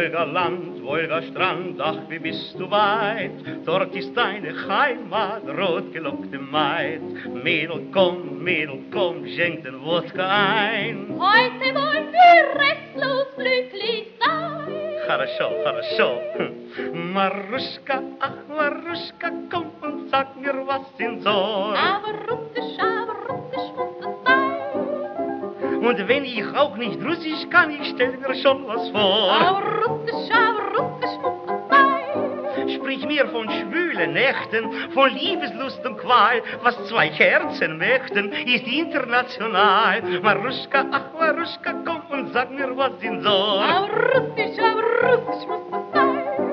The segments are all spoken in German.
Wolgaland, Wolgastrand, ach, wie bist du weit? Dort ist deine Heimat, rotgelockte Maid. Mädel, komm, schenk den Wodka ein. Heute wollen wir restlos glücklich sein. Хорошо. Maruschka, ach, Maruschka, komm und sag mir, was in Sorg. Aber russisch muss es sein. Und wenn ich auch nicht Russisch kann, ich stell mir schon was vor. Aber russisch muss es sein. Sprich mir von schwülen Nächten, von Liebeslust und Qual. Was zwei Herzen möchten, ist international. Maruschka, ach, Maruschka, komm und sag mir, was in Sorg. Aber russisch muss es sein.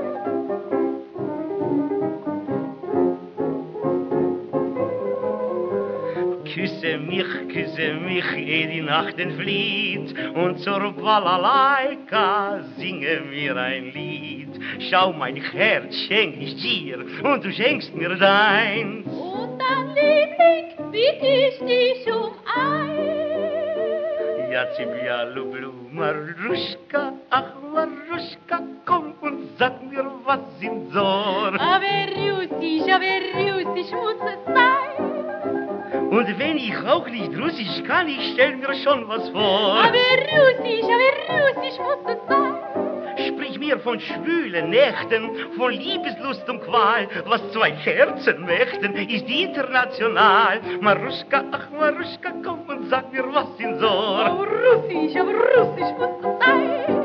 Küsse mich, ehe die Nacht entflieht, und zur Balalaika singe mir ein Lied. Schau, mein Herz schenk ich dir, und du schenkst mir deins. Und dann, Liebling, bitt ich dich um eins. Ja, тебя люблю, Maruschka, ach, Maruschka, komm und sag mir, was in Sorg. Aber russisch muss es sein. Und wenn ich auch nicht Russisch kann, ich stell mir schon was vor. Aber russisch muss es sein. Sprich mir von schwülen Nächten, von Liebeslust und Qual. Was zwei Herzen möchten, ist international. Maruschka, ach, Maruschka, komm und sag mir, was in Sorg. Aber russisch muss es sein.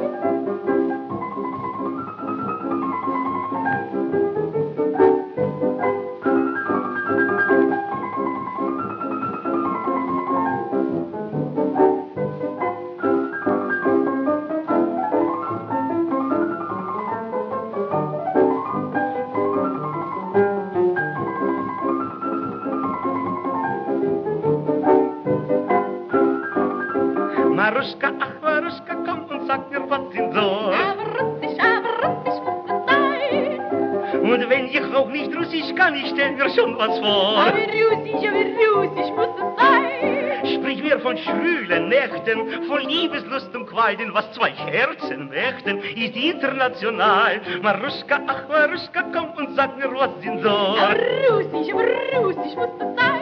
Maruschka, ach, Maruschka, komm und sag mir, was in Sorg. Aber russisch muss es sein. Und wenn ich auch nicht Russisch kann, ich stell mir schon was vor. Aber russisch muss es sein. Sprich mir von schwülen Nächten, von Liebeslust und Qual, denn was zwei Herzen möchten, ist international. Maruschka, ach, Maruschka, komm und sag mir, was in Sorg. Aber russisch muss es sein.